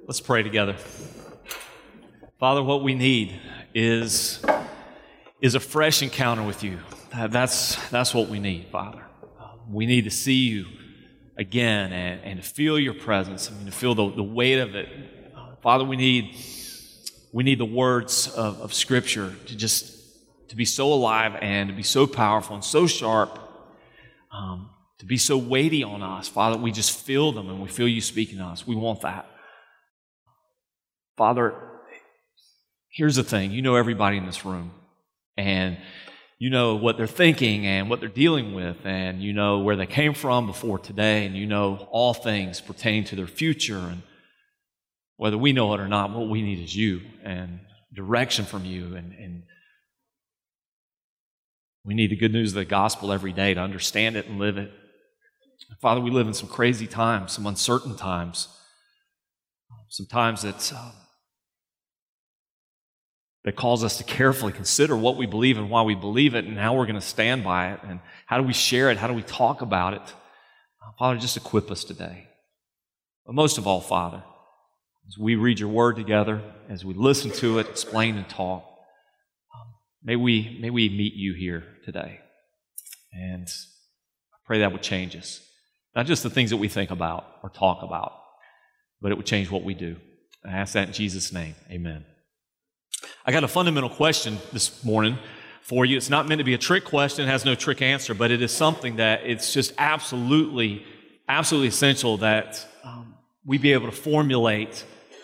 Let's pray together. Father, what we need is a fresh encounter with you. That's what we need, Father. We need to see you again and to feel your presence, to feel the weight of it. Father, we need the words of Scripture to be so alive and to be so powerful and so sharp, to be so weighty on us. Father, we just feel them and we feel you speaking to us. We want that. Father, here's the thing. You know everybody in this room, and you know what they're thinking and what they're dealing with, and you know where they came from before today, and you know all things pertaining to their future. And whether we know it or not, what we need is you and direction from you. And we need the good news of the gospel every day to understand it and live it. Father, we live in some crazy times, some uncertain times, some times that cause us to carefully consider what we believe and why we believe it and how we're going to stand by it and how do we share it, how do we talk about it. Father, just equip us today. But most of all, Father, as we read your word together, as we listen to it, explain and talk, may we meet you here today. And I pray that would change us. Not just the things that we think about or talk about, but it would change what we do. I ask that in Jesus' name. Amen. I got a fundamental question this morning for you. It's not meant to be a trick question. It has no trick answer, but it is something that it's just absolutely essential that we be able to formulate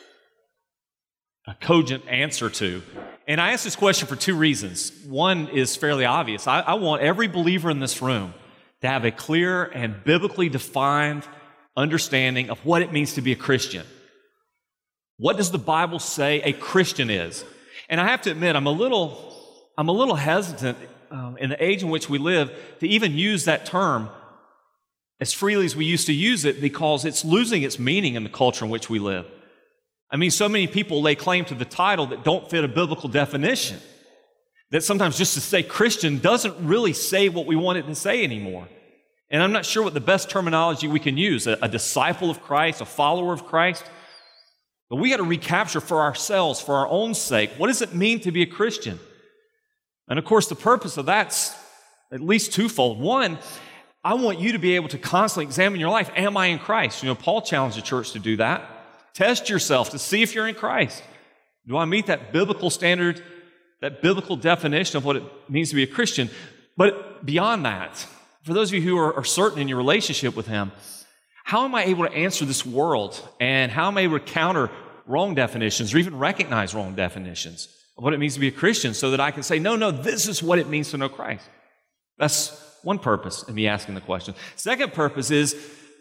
a cogent answer to. And I ask this question for two reasons. One is fairly obvious. I want every believer in this room to have a clear and biblically defined understanding of what it means to be a Christian. What does the Bible say a Christian is? And I have to admit, I'm a little hesitant in the age in which we live to even use that term as freely as we used to use it, because it's losing its meaning in the culture in which we live. I mean, so many people lay claim to the title that don't fit a biblical definition, that sometimes just to say Christian doesn't really say what we want it to say anymore. And I'm not sure what the best terminology we can use, a disciple of Christ, a follower of Christ. But we got to recapture for ourselves, for our own sake, what does it mean to be a Christian? And of course, the purpose of that's at least twofold. One, I want you to be able to constantly examine your life. Am I in Christ? Paul challenged the church to do that. Test yourself to see if you're in Christ. Do I meet that biblical standard, that biblical definition of what it means to be a Christian? But beyond that, for those of you who are certain in your relationship with Him, how am I able to answer this world? And how am I able to counter wrong definitions or even recognize wrong definitions of what it means to be a Christian so that I can say, no, this is what it means to know Christ? That's one purpose in me asking the question. Second purpose is,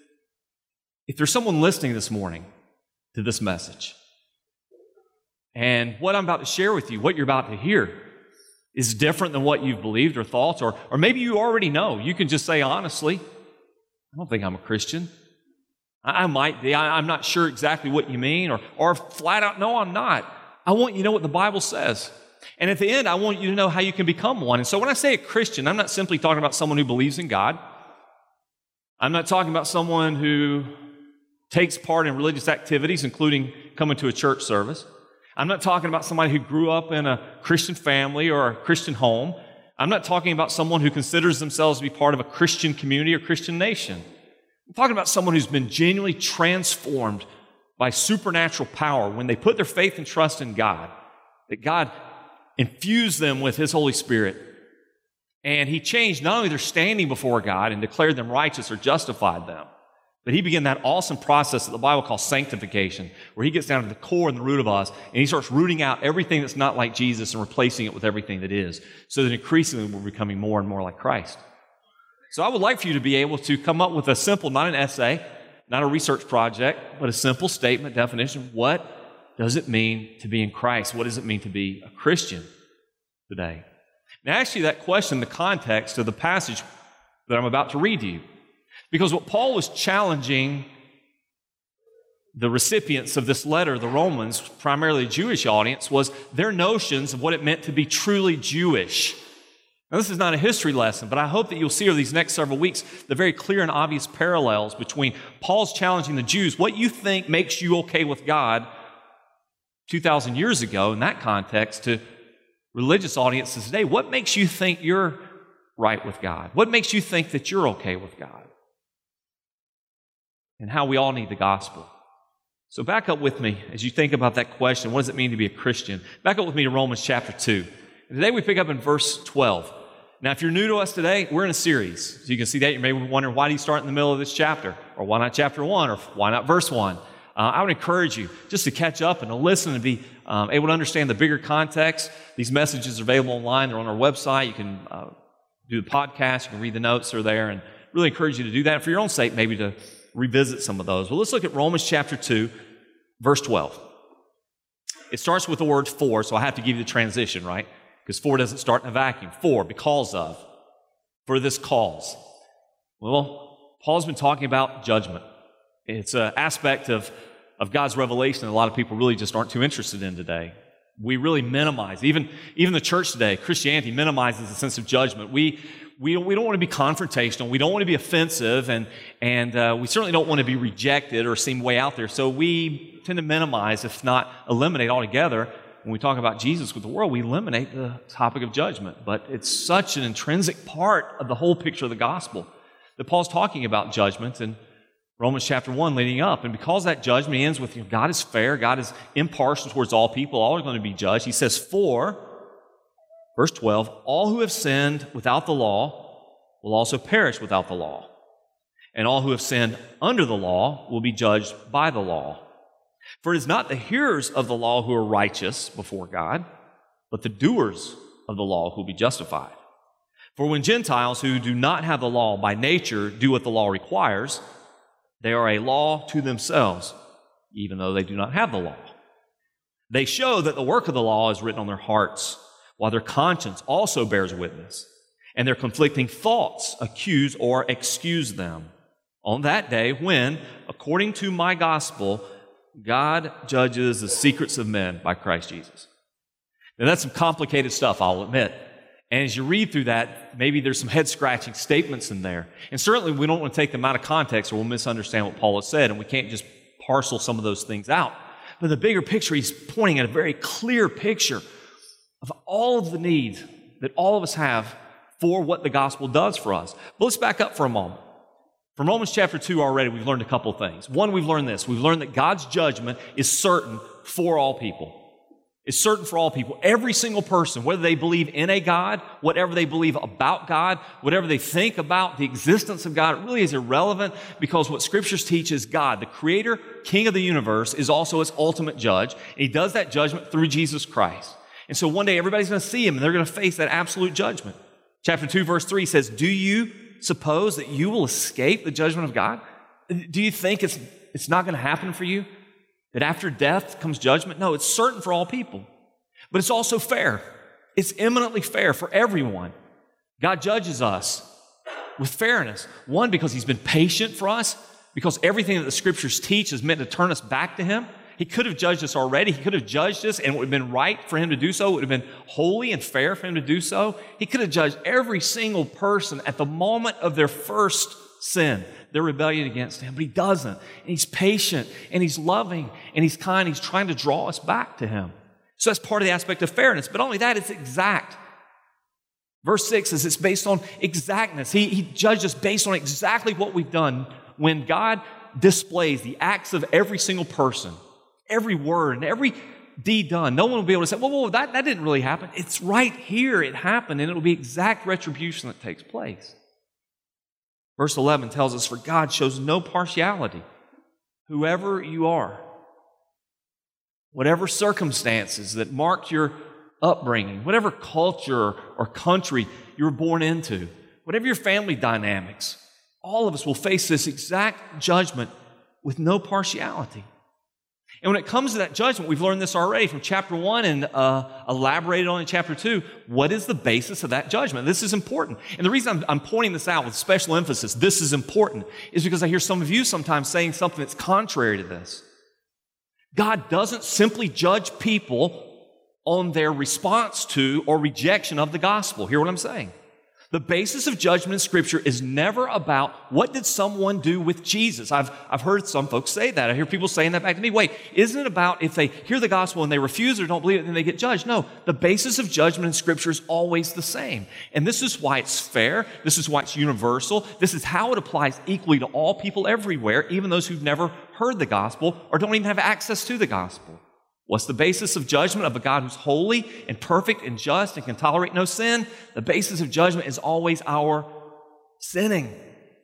if there's someone listening this morning to this message, and what I'm about to share with you, what you're about to hear, is different than what you've believed or thought, or maybe you already know. You can just say honestly, I don't think I'm a Christian. I might be. I'm not sure exactly what you mean, or flat out, no, I'm not. I want you to know what the Bible says. And at the end, I want you to know how you can become one. And so when I say a Christian, I'm not simply talking about someone who believes in God. I'm not talking about someone who takes part in religious activities, including coming to a church service. I'm not talking about somebody who grew up in a Christian family or a Christian home. I'm not talking about someone who considers themselves to be part of a Christian community or Christian nation. I'm talking about someone who's been genuinely transformed by supernatural power when they put their faith and trust in God, that God infused them with His Holy Spirit, and He changed not only their standing before God and declared them righteous or justified them, but He began that awesome process that the Bible calls sanctification, where He gets down to the core and the root of us, and He starts rooting out everything that's not like Jesus and replacing it with everything that is, so that increasingly we're becoming more and more like Christ. So I would like for you to be able to come up with a simple, not an essay, not a research project, but a simple statement, definition. What does it mean to be in Christ? What does it mean to be a Christian today? Now, I ask you that question in the context of the passage that I'm about to read to you. Because what Paul was challenging the recipients of this letter, the Romans, primarily a Jewish audience, was their notions of what it meant to be truly Jewish. Now, this is not a history lesson, but I hope that you'll see over these next several weeks the very clear and obvious parallels between Paul's challenging the Jews, what you think makes you okay with God 2,000 years ago in that context, to religious audiences today. What makes you think you're right with God? What makes you think that you're okay with God? And how we all need the gospel. So back up with me as you think about that question, what does it mean to be a Christian? Back up with me to Romans chapter 2. And today we pick up in verse 12. Now, if you're new to us today, we're in a series. So you can see that. You may be wondering, why do you start in the middle of this chapter? Or why not chapter 1? Or why not verse 1? I would encourage you just to catch up and to listen and be able to understand the bigger context. These messages are available online. They're on our website. You can do the podcast. You can read the notes that are there. And really encourage you to do that. And for your own sake, maybe to revisit some of those. Well, let's look at Romans chapter 2, verse 12. It starts with the word for, so I have to give you the transition, right? Because for doesn't start in a vacuum. For, because of, for this cause. Well, Paul's been talking about judgment. It's an aspect of God's revelation that a lot of people really just aren't too interested in today. We really minimize, even the church today, Christianity minimizes the sense of judgment. We don't want to be confrontational. We don't want to be offensive, and we certainly don't want to be rejected or seem way out there. So we tend to minimize, if not eliminate altogether. When we talk about Jesus with the world, we eliminate the topic of judgment. But it's such an intrinsic part of the whole picture of the gospel that Paul's talking about judgment in Romans chapter 1 leading up. And because that judgment ends with, God is fair, God is impartial towards all people, all are going to be judged. He says, for, verse 12, all who have sinned without the law will also perish without the law. And all who have sinned under the law will be judged by the law. For it is not the hearers of the law who are righteous before God, but the doers of the law who will be justified. For when Gentiles who do not have the law by nature do what the law requires, they are a law to themselves, even though they do not have the law. They show that the work of the law is written on their hearts, while their conscience also bears witness, and their conflicting thoughts accuse or excuse them. On that day when, according to my gospel, God judges the secrets of men by Christ Jesus. Now, that's some complicated stuff, I'll admit. And as you read through that, maybe there's some head-scratching statements in there. And certainly we don't want to take them out of context or we'll misunderstand what Paul has said, and we can't just parcel some of those things out. But the bigger picture, he's pointing at a very clear picture of all of the needs that all of us have for what the gospel does for us. But let's back up for a moment. From Romans chapter 2 already, we've learned a couple of things. One, we've learned this. We've learned that God's judgment is certain for all people. It's certain for all people. Every single person, whether they believe in a God, whatever they believe about God, whatever they think about the existence of God, it really is irrelevant, because what Scriptures teach is God, the Creator, King of the universe, is also its ultimate judge. And He does that judgment through Jesus Christ. And so one day everybody's going to see Him and they're going to face that absolute judgment. Chapter 2, verse 3 says, do you suppose that you will escape the judgment of God? Do you think it's not going to happen for you? That after death comes judgment? No, it's certain for all people. But it's also fair. It's eminently fair for everyone. God judges us with fairness. One, because He's been patient for us, because everything that the Scriptures teach is meant to turn us back to Him. He could have judged us already. He could have judged us, and it would have been right for Him to do so. It would have been holy and fair for Him to do so. He could have judged every single person at the moment of their first sin, their rebellion against Him. But He doesn't. And He's patient, and He's loving, and He's kind. He's trying to draw us back to Him. So that's part of the aspect of fairness. But only that, it's exact. Verse 6 says it's based on exactness. He judged us based on exactly what we've done. When God displays the acts of every single person, every word and every deed done, no one will be able to say, well, that didn't really happen. It's right here. It happened, and it will be exact retribution that takes place. Verse 11 tells us, for God shows no partiality. Whoever you are, whatever circumstances that marked your upbringing, whatever culture or country you were born into, whatever your family dynamics, all of us will face this exact judgment with no partiality. And when it comes to that judgment, we've learned this already from chapter 1 and elaborated on in chapter 2. What is the basis of that judgment? This is important. And the reason I'm pointing this out with special emphasis, this is important, is because I hear some of you sometimes saying something that's contrary to this. God doesn't simply judge people on their response to or rejection of the gospel. Hear what I'm saying? The basis of judgment in Scripture is never about what did someone do with Jesus. I've heard some folks say that. I hear people saying that back to me. Wait, isn't it about if they hear the gospel and they refuse or don't believe it, then they get judged? No, the basis of judgment in Scripture is always the same. And this is why it's fair. This is why it's universal. This is how it applies equally to all people everywhere, even those who've never heard the gospel or don't even have access to the gospel. What's the basis of judgment of a God who's holy and perfect and just and can tolerate no sin? The basis of judgment is always our sinning.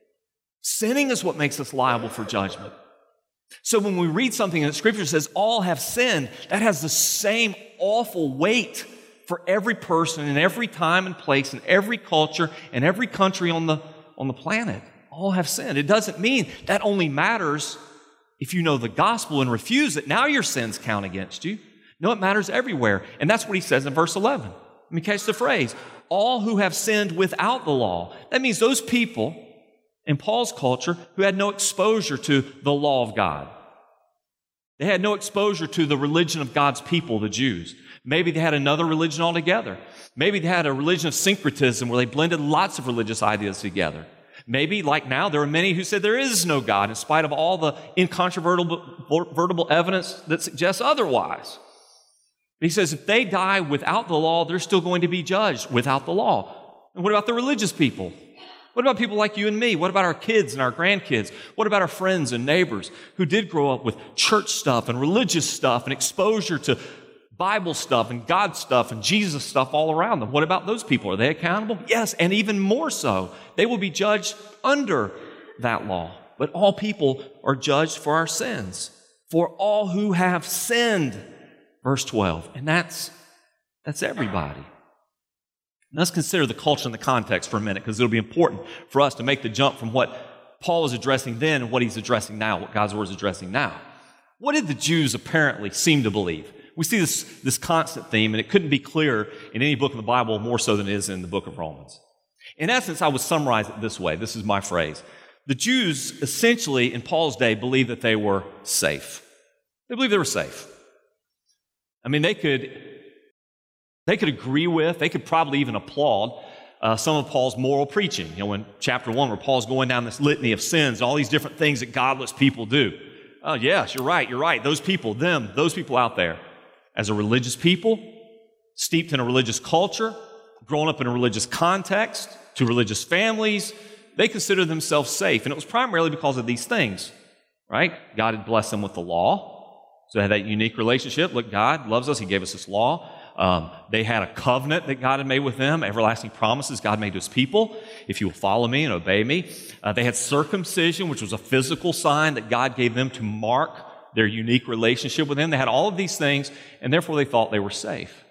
Sinning is what makes us liable for judgment. So when we read something that Scripture says all have sinned, that has the same awful weight for every person in every time and place in every culture and every country on the planet. All have sinned. It doesn't mean that only matters if you know the gospel and refuse it. Now your sins count against you. No, it matters everywhere. And that's what he says in verse 11. Let me catch the phrase. All who have sinned without the law. That means those people in Paul's culture who had no exposure to the law of God. They had no exposure to the religion of God's people, the Jews. Maybe they had another religion altogether. Maybe they had a religion of syncretism where they blended lots of religious ideas together. Maybe, like now, there are many who said there is no God in spite of all the incontrovertible evidence that suggests otherwise. But he says if they die without the law, they're still going to be judged without the law. And what about the religious people? What about people like you and me? What about our kids and our grandkids? What about our friends and neighbors who did grow up with church stuff and religious stuff and exposure to Bible stuff and God stuff and Jesus stuff all around them? What about those people? Are they accountable? Yes, and even more so. They will be judged under that law. But all people are judged for our sins. For all who have sinned, verse 12. And that's everybody. Let's consider the culture and the context for a minute, because it'll be important for us to make the jump from what Paul was addressing then and what he's addressing now, what God's Word is addressing now. What did the Jews apparently seem to believe? We see this constant theme, and it couldn't be clearer in any book of the Bible more so than it is in the book of Romans. In essence, I would summarize it this way. This is my phrase. The Jews essentially, in Paul's day, believed that they were safe. They believed they were safe. I mean, they could agree with, they could probably even applaud some of Paul's moral preaching. You know, in chapter 1, where Paul's going down this litany of sins, all these different things that godless people do. Oh, yes, you're right. Those people out there. As a religious people, steeped in a religious culture, grown up in a religious context, to religious families, they considered themselves safe. And it was primarily because of these things, right? God had blessed them with the law. So they had that unique relationship. Look, God loves us. He gave us this law. They had a covenant that God had made with them, everlasting promises God made to His people. If you will follow me and obey me. They had circumcision, which was a physical sign that God gave them to mark their unique relationship with Him. They had all of these things, and therefore they thought they were safe.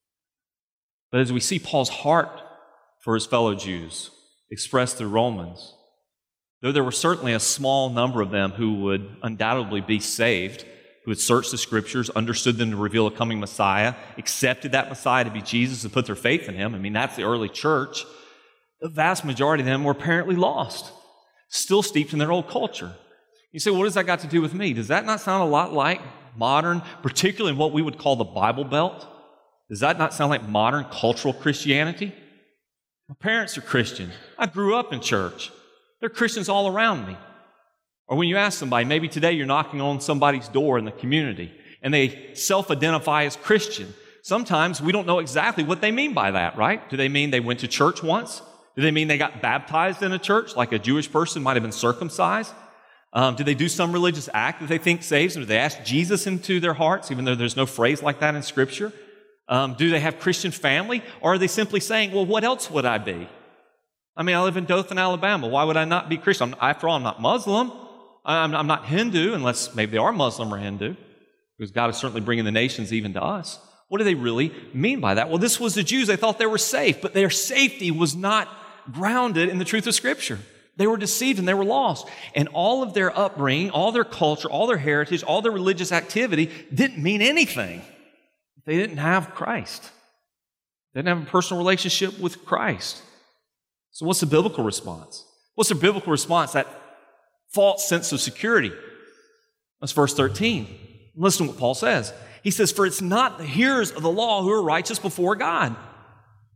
But as we see Paul's heart for his fellow Jews expressed through Romans, though there were certainly a small number of them who would undoubtedly be saved, who had searched the Scriptures, understood them to reveal a coming Messiah, accepted that Messiah to be Jesus and put their faith in Him. I mean, that's the early church. The vast majority of them were apparently lost, still steeped in their old culture. You say, what does that got to do with me? Does that not sound a lot like modern, particularly in what we would call the Bible Belt? Does that not sound like modern cultural Christianity? My parents are Christians. I grew up in church. There are Christians all around me. Or when you ask somebody, maybe today you're knocking on somebody's door in the community and they self-identify as Christian. Sometimes we don't know exactly what they mean by that, right? Do they mean they went to church once? Do they mean they got baptized in a church like a Jewish person might have been circumcised? Do they do some religious act that they think saves them? Do they ask Jesus into their hearts, even though there's no phrase like that in Scripture? Do they have Christian family? Or are they simply saying, well, what else would I be? I mean, I live in Dothan, Alabama. Why would I not be Christian? After all, I'm not Muslim. I'm not Hindu, unless maybe they are Muslim or Hindu, because God is certainly bringing the nations even to us. What do they really mean by that? Well, this was the Jews. They thought they were safe, but their safety was not grounded in the truth of Scripture. They were deceived and they were lost. And all of their upbringing, all their culture, all their heritage, all their religious activity didn't mean anything. They didn't have Christ. They didn't have a personal relationship with Christ. So what's the biblical response? What's the biblical response? That false sense of security. That's verse 13. Listen to what Paul says. He says, for it's not the hearers of the law who are righteous before God.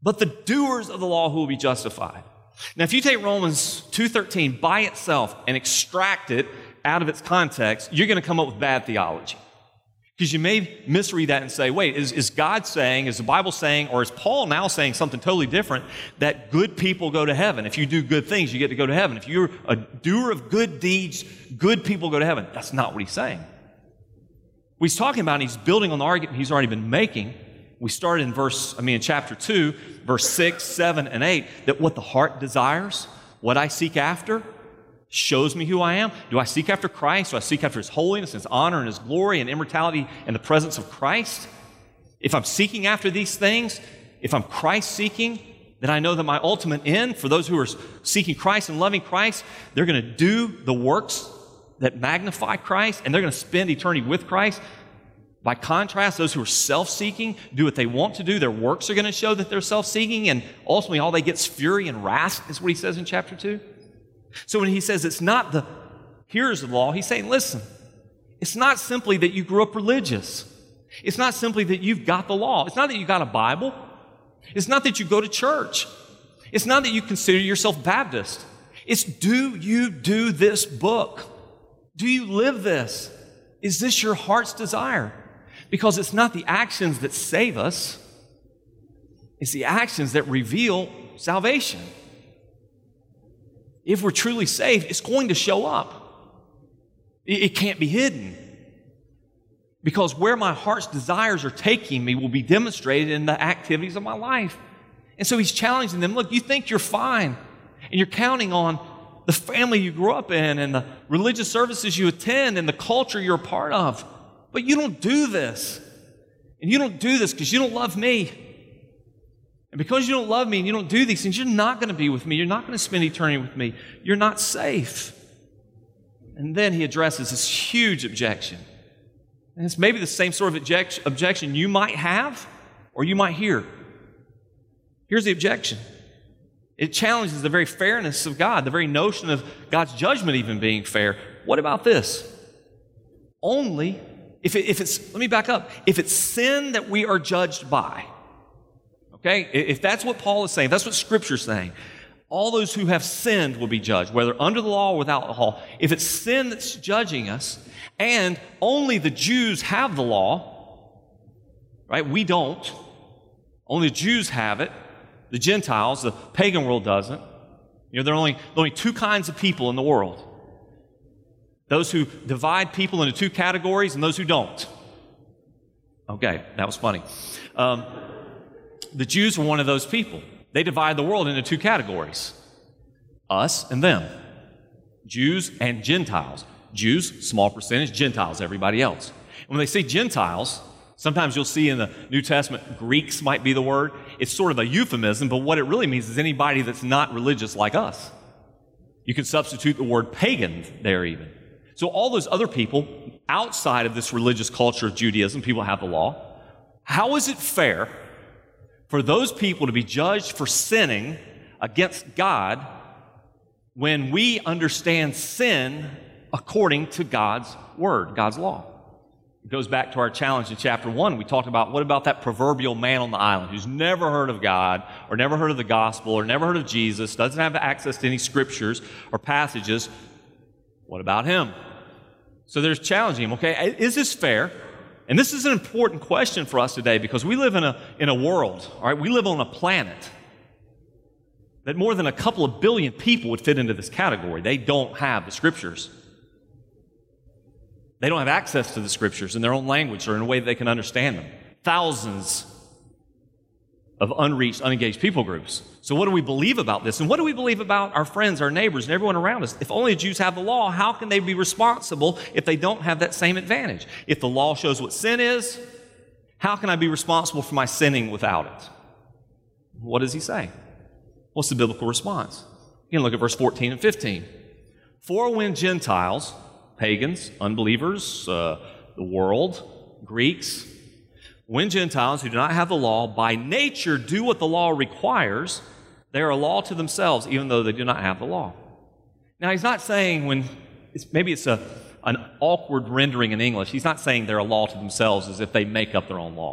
but the doers of the law who will be justified. Now, if you take Romans 2:13 by itself and extract it out of its context, you're going to come up with bad theology. Because you may misread that and say, wait, is God saying, is the Bible saying, or is Paul now saying something totally different, that good people go to heaven? If you do good things, you get to go to heaven. If you're a doer of good deeds, good people go to heaven. That's not what he's saying. What he's talking about, and he's building on the argument he's already been making. We started in chapter 2, verse 6, 7, and 8, that what the heart desires, what I seek after, shows me who I am. Do I seek after Christ? Do I seek after His holiness, His honor, and His glory, and immortality, and the presence of Christ? If I'm seeking after these things, if I'm Christ-seeking, then I know that my ultimate end, for those who are seeking Christ and loving Christ, they're going to do the works that magnify Christ, and they're going to spend eternity with Christ. By contrast, those who are self-seeking do what they want to do. Their works are going to show that they're self-seeking, and ultimately all they get is fury and wrath, is what he says in chapter 2. So when he says it's not the hearers of the law, he's saying, listen, it's not simply that you grew up religious. It's not simply that you've got the law. It's not that you got a Bible. It's not that you go to church. It's not that you consider yourself Baptist. It's, do you do this book? Do you live this? Is this your heart's desire? Because it's not the actions that save us. It's the actions that reveal salvation. If we're truly saved, it's going to show up. It can't be hidden. Because where my heart's desires are taking me will be demonstrated in the activities of my life. And so he's challenging them, look, you think you're fine, and you're counting on the family you grew up in and the religious services you attend and the culture you're a part of. But you don't do this. And you don't do this because you don't love me. And because you don't love me and you don't do these things, you're not going to be with me. You're not going to spend eternity with me. You're not safe. And then he addresses this huge objection. And it's maybe the same sort of objection you might have or you might hear. Here's the objection. It challenges the very fairness of God, the very notion of God's judgment even being fair. What about this? Only if it's, let me back up, if it's sin that we are judged by. Okay? If that's what Paul is saying, that's what Scripture's saying. All those who have sinned will be judged, whether under the law or without the law. If it's sin that's judging us, and only the Jews have the law, right? We don't. Only the Jews have it. The Gentiles, the pagan world doesn't. There are only two kinds of people in the world. Those who divide people into two categories and those who don't. Okay, that was funny. The Jews were one of those people. They divide the world into two categories. Us and them. Jews and Gentiles. Jews, small percentage. Gentiles, everybody else. And when they say Gentiles, sometimes you'll see in the New Testament, Greeks might be the word. It's sort of a euphemism, but what it really means is anybody that's not religious like us. You can substitute the word pagan there even. So all those other people outside of this religious culture of Judaism, people have the law. How is it fair for those people to be judged for sinning against God when we understand sin according to God's word, God's law? It goes back to our challenge in chapter 1. We talked about, what about that proverbial man on the island who's never heard of God or never heard of the gospel or never heard of Jesus, doesn't have access to any scriptures or passages? What about him? So there's challenging him, okay, is this fair? And this is an important question for us today because we live in a world, all right, we live on a planet that more than a couple of billion people would fit into this category. They don't have the scriptures. They don't have access to the scriptures in their own language or in a way that they can understand them. Thousands of unreached, unengaged people groups. So what do we believe about this? And what do we believe about our friends, our neighbors, and everyone around us? If only the Jews have the law, how can they be responsible if they don't have that same advantage? If the law shows what sin is, how can I be responsible for my sinning without it? What does he say? What's the biblical response? You can look at verse 14 and 15. For when Gentiles, pagans, unbelievers, the world, Greeks, when Gentiles who do not have the law by nature do what the law requires, they are a law to themselves, even though they do not have the law. Now, he's not saying maybe it's an awkward rendering in English. He's not saying they're a law to themselves as if they make up their own law.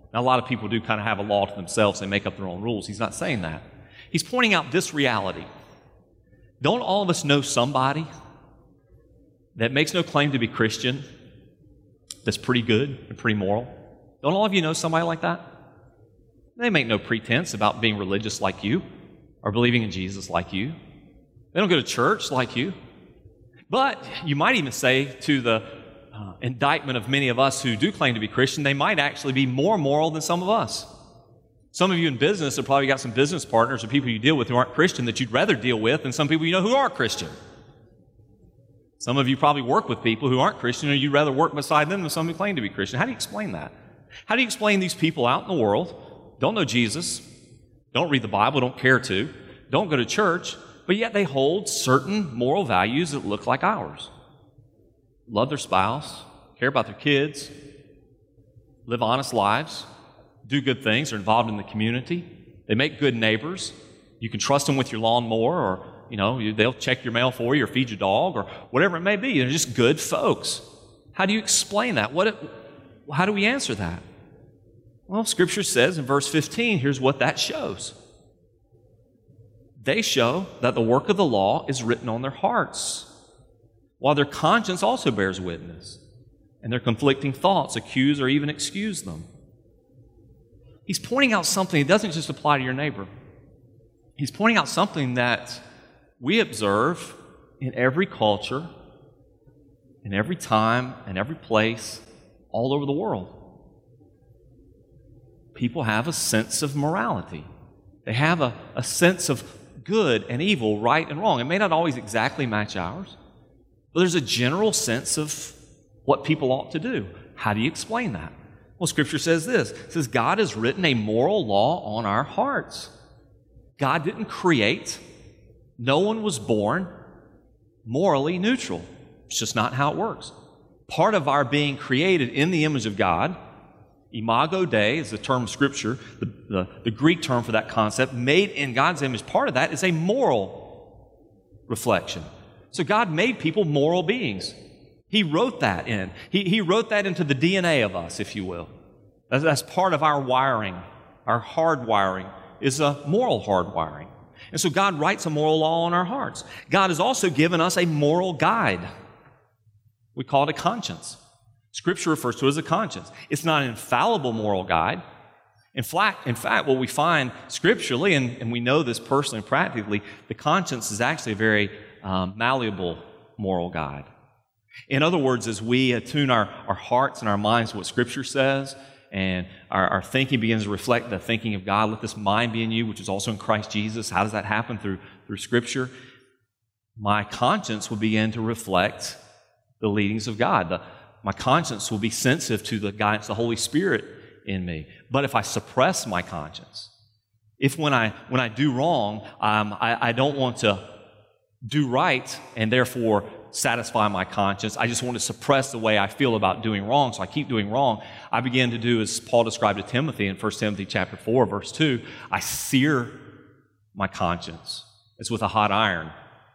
Now, a lot of people do kind of have a law to themselves. They make up their own rules. He's not saying that. He's pointing out this reality. Don't all of us know somebody that makes no claim to be Christian, that's pretty good and pretty moral? Don't all of you know somebody like that? They make no pretense about being religious like you or believing in Jesus like you. They don't go to church like you. But you might even say, to the indictment of many of us who do claim to be Christian, they might actually be more moral than some of us. Some of you in business have probably got some business partners or people you deal with who aren't Christian that you'd rather deal with than some people you know who are Christian. Some of you probably work with people who aren't Christian, or you'd rather work beside them than some who claim to be Christian. How do you explain that? How do you explain these people out in the world, don't know Jesus, don't read the Bible, don't care to, don't go to church, but yet they hold certain moral values that look like ours? Love their spouse, care about their kids, live honest lives, do good things, are involved in the community. They make good neighbors. You can trust them with your lawnmower, or they'll check your mail for you or feed your dog or whatever it may be. They're just good folks. How do you explain that? How do we answer that? Well, Scripture says in verse 15, here's what that shows. They show that the work of the law is written on their hearts, while their conscience also bears witness, and their conflicting thoughts accuse or even excuse them. He's pointing out something that doesn't just apply to your neighbor. He's pointing out something that we observe in every culture, in every time, and every place, all over the world. People have a sense of morality. They have a sense of good and evil, right and wrong. It may not always exactly match ours, but there's a general sense of what people ought to do. How do you explain that? Well, Scripture says this. It says, God has written a moral law on our hearts. God didn't create. No one was born morally neutral. It's just not how it works. Part of our being created in the image of God, imago Dei is the term of Scripture, the Greek term for that concept, made in God's image, part of that is a moral reflection. So God made people moral beings. He wrote that in. He wrote that into the DNA of us, if you will. That's part of our wiring. Our hardwiring is a moral hardwiring. And so God writes a moral law on our hearts. God has also given us a moral guide. We call it a conscience. Scripture refers to it as a conscience. It's not an infallible moral guide. In fact, what we find scripturally, and we know this personally and practically, the conscience is actually a very malleable moral guide. In other words, as we attune our hearts and our minds to what Scripture says, and our thinking begins to reflect the thinking of God, let this mind be in you, which is also in Christ Jesus. How does that happen? Through Scripture. My conscience will begin to reflect the leadings of God. My conscience will be sensitive to the guidance of the Holy Spirit in me. But if I suppress my conscience, if when I do wrong, I don't want to do right and therefore satisfy my conscience, I just want to suppress the way I feel about doing wrong, so I keep doing wrong, I begin to do as Paul described to Timothy in 1 Timothy chapter 4, verse 2, I sear my conscience as with a hot iron.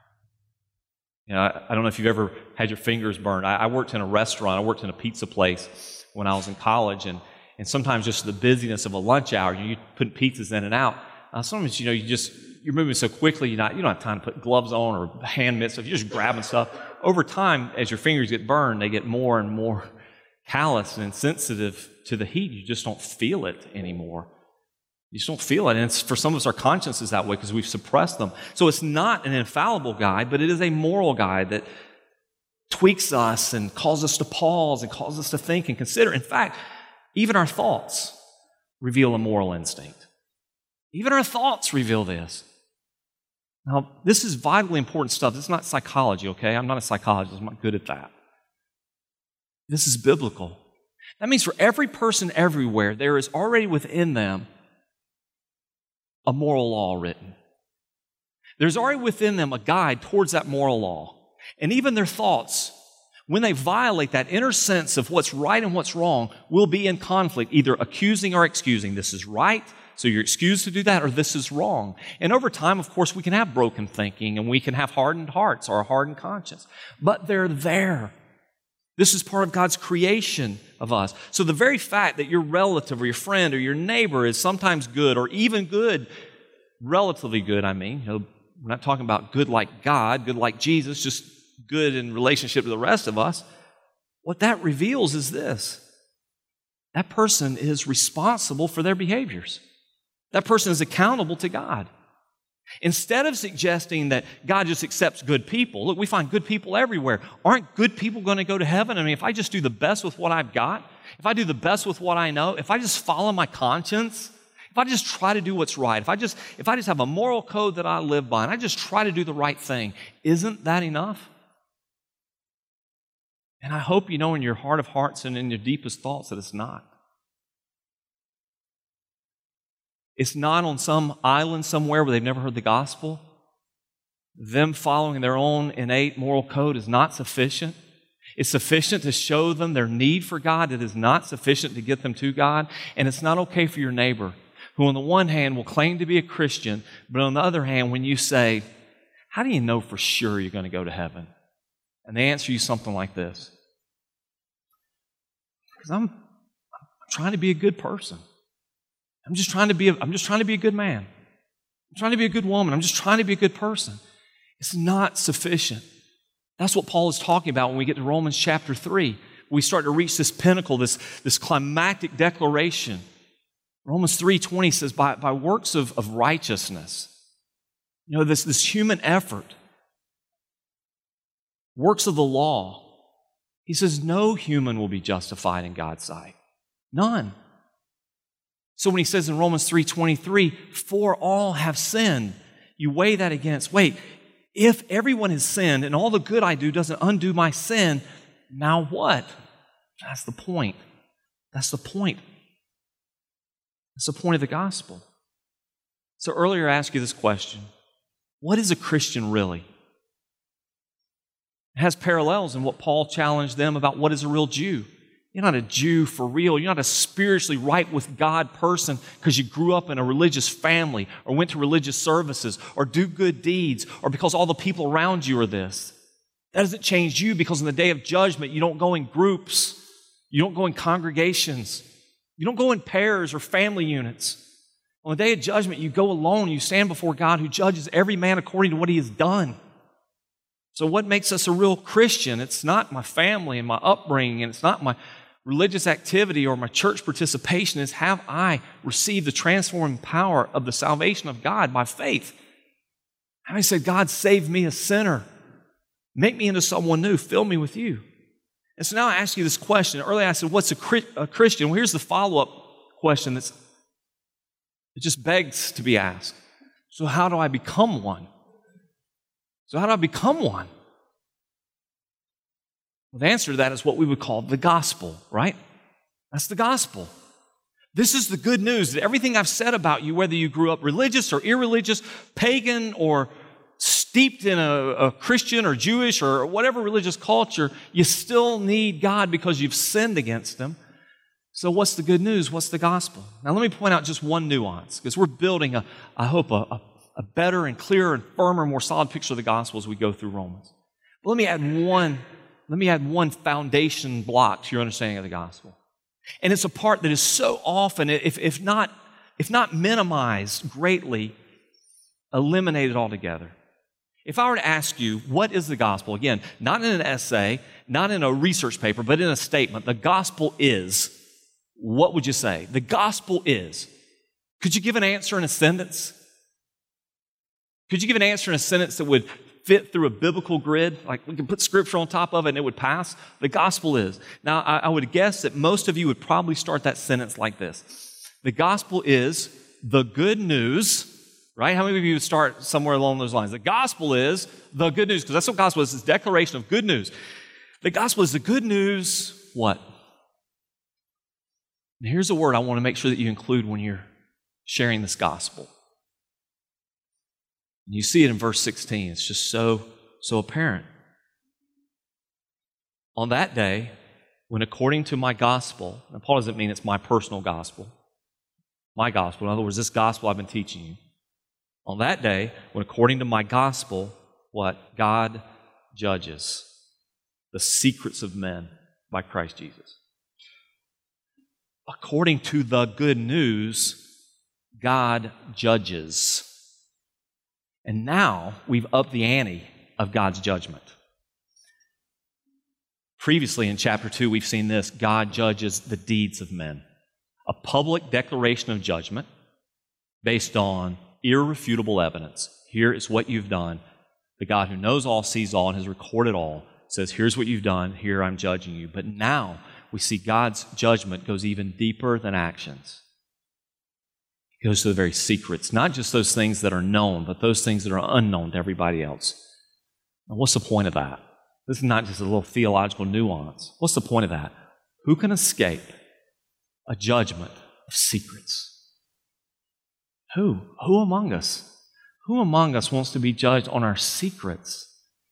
I don't know if you've ever had your fingers burned. I worked in a restaurant, I worked in a pizza place when I was in college, and sometimes just the busyness of a lunch hour, you put pizzas in and out. Sometimes, you're moving so quickly, you don't have time to put gloves on or hand mitts, so you're just grabbing stuff. Over time, as your fingers get burned, they get more and more callous and insensitive to the heat. You just don't feel it anymore. You just don't feel it. And for some of us, our conscience is that way because we've suppressed them. So it's not an infallible guide, but it is a moral guide that tweaks us and calls us to pause and calls us to think and consider. In fact, even our thoughts reveal a moral instinct. Even our thoughts reveal this. Now, this is vitally important stuff. This is not psychology, okay? I'm not a psychologist. I'm not good at that. This is biblical. That means for every person everywhere, there is already within them a moral law written. There's already within them a guide towards that moral law. And even their thoughts, when they violate that inner sense of what's right and what's wrong, will be in conflict, either accusing or excusing. This is right, so you're excused to do that, or this is wrong. And over time, of course, we can have broken thinking and we can have hardened hearts or a hardened conscience. But they're there. This is part of God's creation of us. So the very fact that your relative or your friend or your neighbor is sometimes good or even good, relatively good, we're not talking about good like God, good like Jesus, just good in relationship to the rest of us. What that reveals is this. That person is responsible for their behaviors. That person is accountable to God. Instead of suggesting that God just accepts good people, look, we find good people everywhere. Aren't good people going to go to heaven? I mean, if I just do the best with what I've got, if I do the best with what I know, if I just follow my conscience, if I just try to do what's right, if I just have a moral code that I live by, and I just try to do the right thing, isn't that enough? And I hope you know in your heart of hearts and in your deepest thoughts that it's not. It's not on some island somewhere where they've never heard the gospel. Them following their own innate moral code is not sufficient. It's sufficient to show them their need for God. It is not sufficient to get them to God. And it's not okay for your neighbor, who on the one hand will claim to be a Christian, but on the other hand, when you say, how do you know for sure you're going to go to heaven? And they answer you something like this. Because I'm trying to be a good person. I'm just trying to be a good man. I'm trying to be a good woman. I'm just trying to be a good person. It's not sufficient. That's what Paul is talking about when we get to Romans chapter 3. We start to reach this pinnacle, this climactic declaration. Romans 3:20 says, by works of righteousness, this human effort, works of the law, he says no human will be justified in God's sight. None. So when he says in Romans 3:23, for all have sinned, you weigh that against, if everyone has sinned and all the good I do doesn't undo my sin, now what? That's the point. That's the point. That's the point of the gospel. So earlier I asked you this question. What is a Christian really? It has parallels in what Paul challenged them about what is a real Jew. You're not a Jew for real. You're not a spiritually right with God person because you grew up in a religious family or went to religious services or do good deeds or because all the people around you are this. That doesn't change you because in the day of judgment, you don't go in groups. You don't go in congregations. You don't go in pairs or family units. On the day of judgment, you go alone. You stand before God who judges every man according to what he has done. So what makes us a real Christian? It's not my family and my upbringing, and it's not my religious activity or my church participation. Is have I received the transforming power of the salvation of God by faith? Have I said, God, save me a sinner. Make me into someone new. Fill me with you. And so now I ask you this question. Earlier I said, what's a Christian? Well, here's the follow-up question it just begs to be asked. So how do I become one? Well, the answer to that is what we would call the gospel, right? That's the gospel. This is the good news that everything I've said about you, whether you grew up religious or irreligious, pagan or steeped in a Christian or Jewish or whatever religious culture, you still need God because you've sinned against Him. So what's the good news? What's the gospel? Now let me point out just one nuance, because we're building, I hope, a better and clearer and firmer, more solid picture of the gospel as we go through Romans. But let me add one foundation block to your understanding of the gospel. And it's a part that is so often, if not minimized greatly, eliminated altogether. If I were to ask you, what is the gospel? Again, not in an essay, not in a research paper, but in a statement, the gospel is, what would you say? The gospel is. Could you give an answer in a sentence? Could you give an answer in a sentence that would fit through a biblical grid? Like we could put scripture on top of it and it would pass? The gospel is. Now, I would guess that most of you would probably start that sentence like this. The gospel is the good news, right? How many of you would start somewhere along those lines? The gospel is the good news, because that's what gospel is. It's a declaration of good news. The gospel is the good news, what? And here's a word I want to make sure that you include when you're sharing this gospel. And you see it in verse 16. It's just so apparent. On that day, when according to my gospel, and Paul doesn't mean it's my personal gospel, my gospel, in other words, this gospel I've been teaching you. On that day, when according to my gospel, what? God judges the secrets of men. by Christ Jesus. According to the good news, God judges. And now we've upped the ante of God's judgment. Previously in chapter 2, we've seen this: God judges the deeds of men. A public declaration of judgment based on irrefutable evidence. Here is what you've done. The God who knows all, sees all, and has recorded all says, here's what you've done, here I'm judging you. But now we see God's judgment goes even deeper than actions. It goes to the very secrets, not just those things that are known, but those things that are unknown to everybody else. Now, what's the point of that? This is not just a little theological nuance. What's the point of that? Who can escape a judgment of secrets? Who? Who among us? Who among us wants to be judged on our secrets?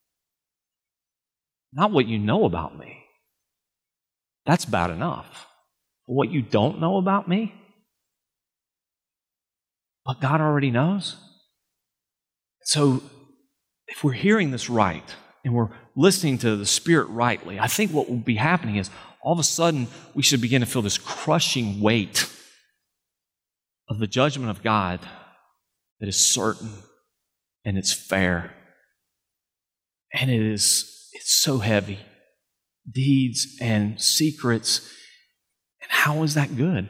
Not what you know about me. That's bad enough. But what you don't know about me? But God already knows. So, if we're hearing this right, and we're listening to the Spirit rightly, I think what will be happening is all of a sudden we should begin to feel this crushing weight of the judgment of God that is certain and it's fair. And it's so heavy. Deeds and secrets. And how is that good?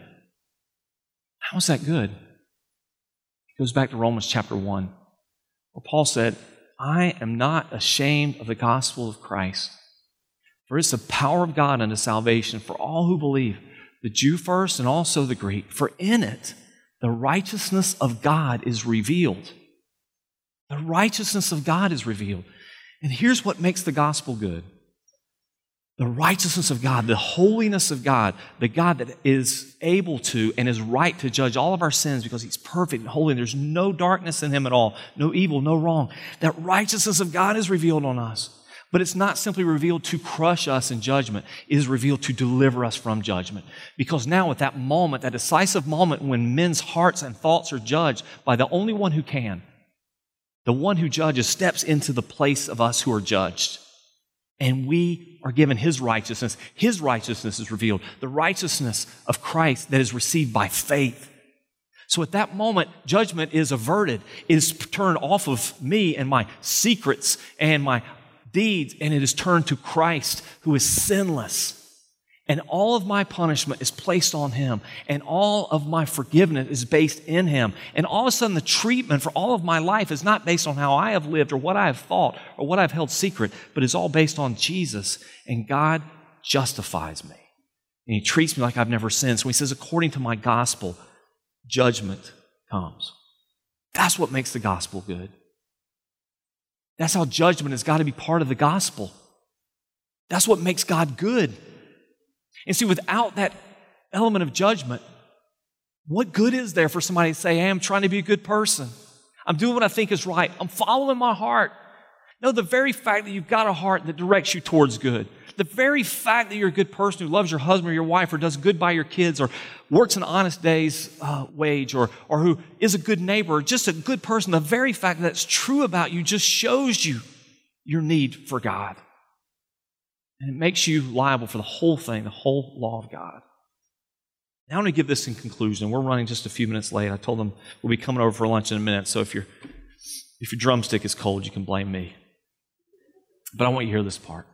How is that good? It goes back to Romans chapter 1, where Paul said, I am not ashamed of the gospel of Christ, for it's the power of God unto salvation for all who believe, the Jew first and also the Greek. For in it the righteousness of God is revealed. The righteousness of God is revealed. And here's what makes the gospel good. The righteousness of God, the holiness of God, the God that is able to and is right to judge all of our sins because He's perfect and holy and there's no darkness in Him at all, no evil, no wrong. That righteousness of God is revealed on us. But it's not simply revealed to crush us in judgment. It is revealed to deliver us from judgment. Because now at that moment, that decisive moment when men's hearts and thoughts are judged by the only one who can, the one who judges steps into the place of us who are judged. And we are given His righteousness. His righteousness is revealed. The righteousness of Christ that is received by faith. So at that moment, judgment is averted. It is turned off of me and my secrets and my deeds, and it is turned to Christ, who is sinless. And all of my punishment is placed on Him, and all of my forgiveness is based in Him. And all of a sudden, the treatment for all of my life is not based on how I have lived or what I have thought or what I've held secret, but it's all based on Jesus. And God justifies me. And He treats me like I've never sinned. So He says, according to my gospel, judgment comes. That's what makes the gospel good. That's how judgment has got to be part of the gospel. That's what makes God good. And see, without that element of judgment, what good is there for somebody to say, hey, I'm trying to be a good person. I'm doing what I think is right. I'm following my heart. No, the very fact that you've got a heart that directs you towards good, the very fact that you're a good person who loves your husband or your wife or does good by your kids or works an honest day's wage or who is a good neighbor or just a good person, the very fact that that's true about you just shows you your need for God. And it makes you liable for the whole thing, the whole law of God. Now I'm going to give this in conclusion. We're running just a few minutes late. I told them we'll be coming over for lunch in a minute, so if your drumstick is cold, you can blame me. But I want you to hear this part.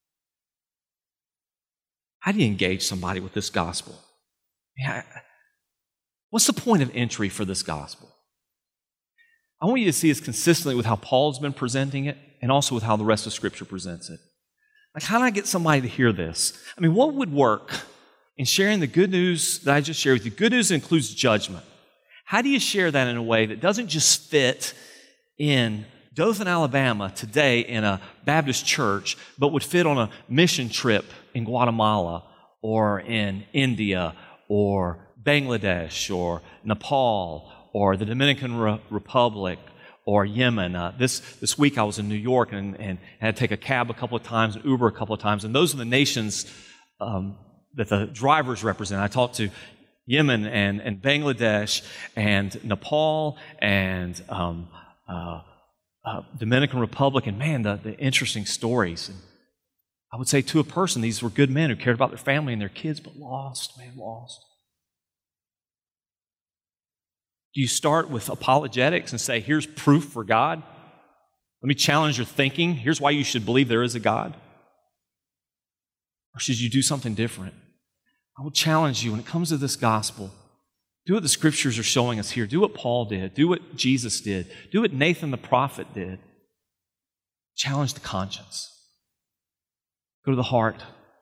How do you engage somebody with this gospel? What's the point of entry for this gospel? I want you to see this consistently with how Paul's been presenting it and also with how the rest of Scripture presents it. Like, how do I get somebody to hear this? I mean, what would work in sharing the good news that I just shared with you? Good news includes judgment. How do you share that in a way that doesn't just fit in Dothan, Alabama today in a Baptist church, but would fit on a mission trip in Guatemala or in India or Bangladesh or Nepal or the Dominican Republic or Yemen? This week I was in New York and had to take a cab a couple of times, and Uber a couple of times, and those are the nations that the drivers represent. I talked to Yemen and Bangladesh and Nepal and Dominican Republic, and man, the interesting stories. I would say to a person, these were good men who cared about their family and their kids, but lost, man, lost. Do you start with apologetics and say, here's proof for God? Let me challenge your thinking. Here's why you should believe there is a God. Or should you do something different? I will challenge you when it comes to this gospel. Do what the scriptures are showing us here. Do what Paul did. Do what Jesus did. Do what Nathan the prophet did. Challenge the conscience. Go to the heart.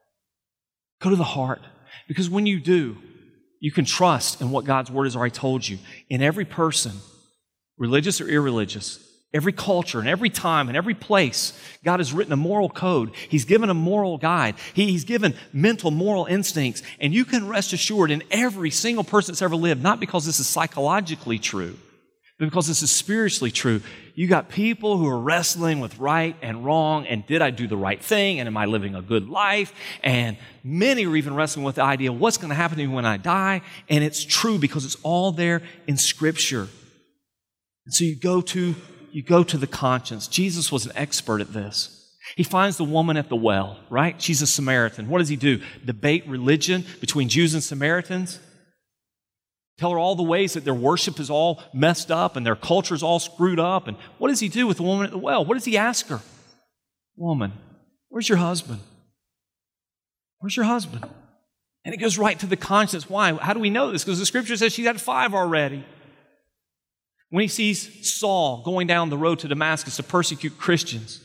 Go to the heart. Because when you do, you can trust in what God's word has already told you. In every person, religious or irreligious, every culture and every time and every place, God has written a moral code. He's given a moral guide. He's given mental, moral instincts. And you can rest assured in every single person that's ever lived, not because this is psychologically true, but because this is spiritually true. You got people who are wrestling with right and wrong, and did I do the right thing, and am I living a good life? And many are even wrestling with the idea of what's going to happen to me when I die. And it's true because it's all there in Scripture. And so you go to the conscience. Jesus was an expert at this. He finds the woman at the well, right? She's a Samaritan. What does he do? Debate religion between Jews and Samaritans? Tell her all the ways that their worship is all messed up and their culture is all screwed up. And what does he do with the woman at the well? What does he ask her? Woman, where's your husband? Where's your husband? And it goes right to the conscience. Why? How do we know this? Because the scripture says she's had 5 already. When he sees Saul going down the road to Damascus to persecute Christians,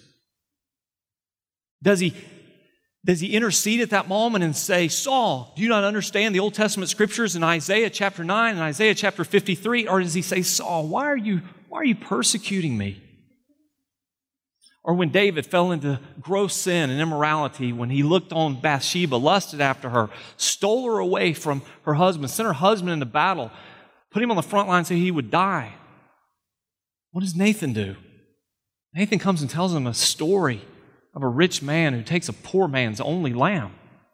does he intercede at that moment and say, Saul, do you not understand the Old Testament scriptures in Isaiah chapter 9 and Isaiah chapter 53? Or does he say, Saul, why are you persecuting me? Or when David fell into gross sin and immorality, when he looked on Bathsheba, lusted after her, stole her away from her husband, sent her husband into battle, put him on the front line so he would die. What does Nathan do? Nathan comes and tells him a story of a rich man who takes a poor man's only lamb.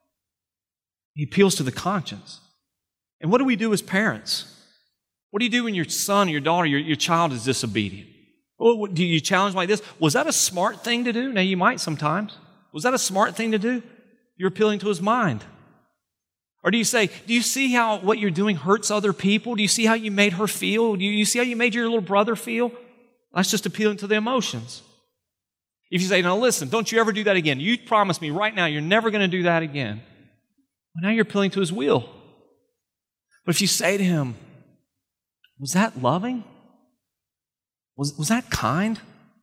He appeals to the conscience. And what do we do as parents? What do you do when your son, your daughter, your child is disobedient? Oh, do you challenge like this? Was that a smart thing to do? Now, you might sometimes. Was that a smart thing to do? You're appealing to his mind. Or do you say, do you see how what you're doing hurts other people? Do you see how you made her feel? Do you see how you made your little brother feel? That's just appealing to the emotions. If you say, now listen, don't you ever do that again. You promise me right now you're never going to do that again. Well, now you're appealing to his will. But if you say to him, was that loving? Was that kind?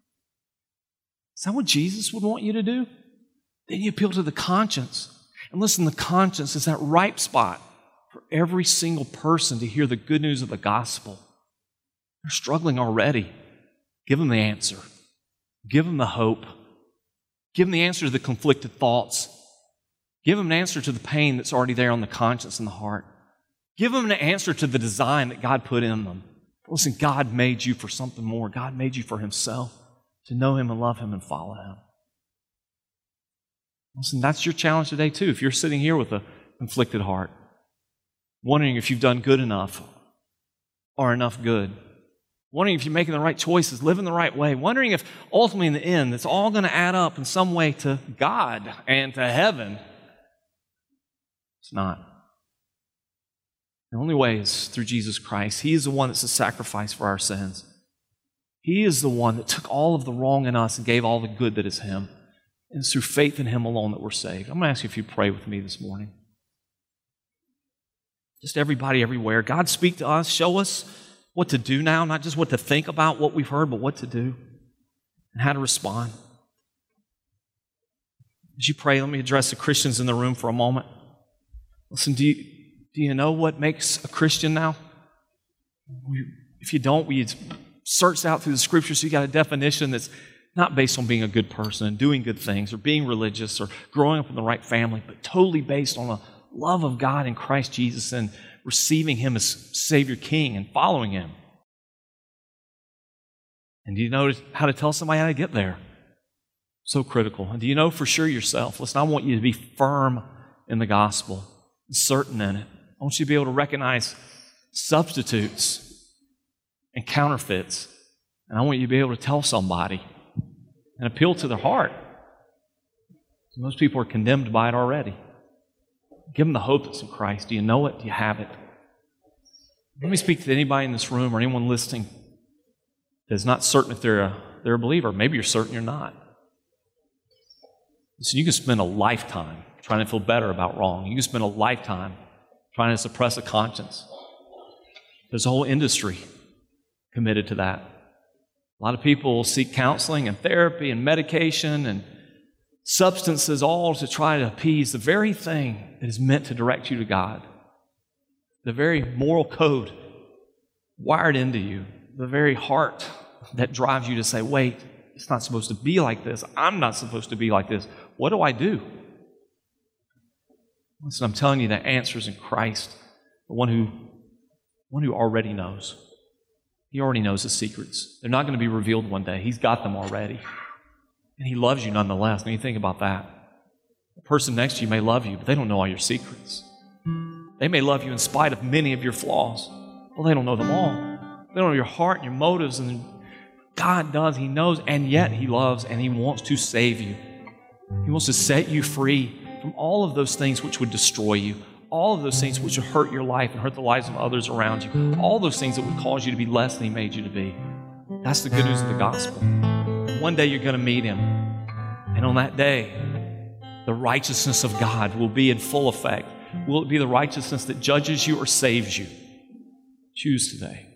Is that what Jesus would want you to do? Then you appeal to the conscience. And listen, the conscience is that ripe spot for every single person to hear the good news of the gospel. They're struggling already. Give them the answer. Give them the hope. Give them the answer to the conflicted thoughts. Give them an answer to the pain that's already there on the conscience and the heart. Give them an answer to the design that God put in them. Listen, God made you for something more. God made you for Himself, to know Him and love Him and follow Him. Listen, that's your challenge today too. If you're sitting here with a conflicted heart, wondering if you've done good enough or enough good, wondering if you're making the right choices, living the right way, wondering if ultimately in the end it's all going to add up in some way to God and to heaven. It's not. The only way is through Jesus Christ. He is the one that's a sacrifice for our sins. He is the one that took all of the wrong in us and gave all the good that is Him. And it's through faith in Him alone that we're saved. I'm going to ask you if you pray with me this morning. Just everybody everywhere. God, speak to us. Show us what to do now, not just what to think about what we've heard, but what to do and how to respond. As you pray, let me address the Christians in the room for a moment. Listen, do you know what makes a Christian now? If you don't, we search out through the Scriptures so you got a definition that's not based on being a good person and doing good things or being religious or growing up in the right family, but totally based on a love of God in Christ Jesus and receiving Him as Savior King and following Him. And do you know how to tell somebody how to get there? So critical. And do you know for sure yourself? Listen, I want you to be firm in the gospel, certain in it. I want you to be able to recognize substitutes and counterfeits. And I want you to be able to tell somebody and appeal to their heart. Most people are condemned by it already. Give them the hope that's in Christ. Do you know it? Do you have it? Let me speak to anybody in this room or anyone listening that's not certain if they're a believer. Maybe you're certain you're not. So you can spend a lifetime trying to feel better about wrong. You can spend a lifetime trying to suppress a conscience. There's a whole industry committed to that. A lot of people will seek counseling and therapy and medication and substances, all to try to appease the very thing that is meant to direct you to God. The very moral code wired into you, the very heart that drives you to say, wait, it's not supposed to be like this. I'm not supposed to be like this. What do I do? Listen, I'm telling you, the answer is in Christ, the one who already knows. He already knows the secrets. They're not going to be revealed one day. He's got them already. And He loves you nonetheless. Now you think about that. The person next to you may love you, but they don't know all your secrets. They may love you in spite of many of your flaws. Well, they don't know them all. They don't know your heart and your motives. And God does. He knows, and yet He loves, and He wants to save you. He wants to set you free from all of those things which would destroy you, all of those things which would hurt your life and hurt the lives of others around you, all those things that would cause you to be less than He made you to be. That's the good news of the gospel. One day you're going to meet Him, and on that day, the righteousness of God will be in full effect. Will it be the righteousness that judges you or saves you? Choose today.